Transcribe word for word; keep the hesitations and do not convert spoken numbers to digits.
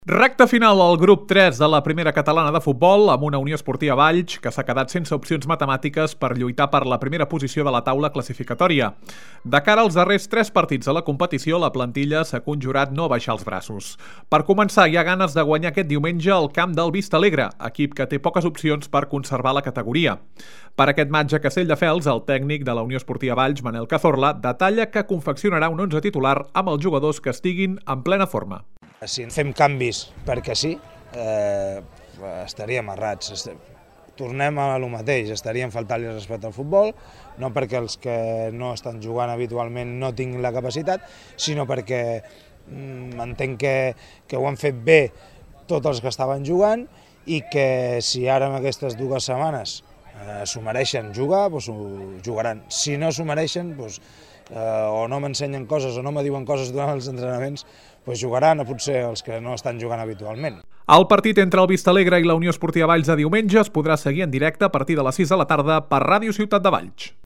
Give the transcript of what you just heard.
Recta final al grup tres de la primera catalana de futbol amb una Unió Esportiva Valls que s'ha quedat sense opcions matemàtiques per lluitar per la primera posició de la taula classificatòria. De cara als darrers tres partits de la competició, la plantilla s'ha conjurat no baixar els braços. Per començar, hi ha ganes de guanyar aquest diumenge al camp del Vistalegre, equip que té poques opcions per conservar la categoria. Per aquest match a Castelldefels, el tècnic de la Unió Esportiva Valls, Manel Cazorla, detalla que confeccionarà un onze titular amb els jugadors que estiguin en plena forma. Si fem canvis perquè sí, eh, estaríem errats. Tornem a lo mateix, estaríem faltant-li respecte al futbol, no perquè els que no estan jugant habitualment no tinguin la capacitat, sinó perquè mm, entenc que, que ho han fet bé tots els que estaven jugant i que si ara en aquestes dues setmanes eh, s'ho mereixen jugar, doncs ho jugaran. Si no s'ho mereixen, doncs, eh, o no m'ensenyen coses o no me diuen coses durant els entrenaments, doncs jugaran a potser els que no estan jugant habitualment. El partit entre el Vistalegre i la Unió Esportiva Valls de diumenge es podrà seguir en directe a partir de les sis de la tarda per Ràdio Ciutat de Valls.